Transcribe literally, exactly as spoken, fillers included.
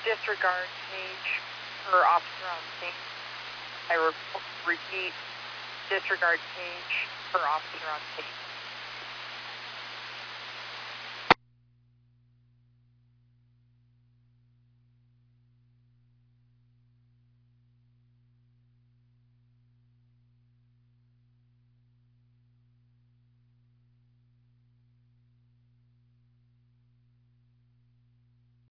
Disregard page per officer on scene. I re repeat, disregard page per officer on scene.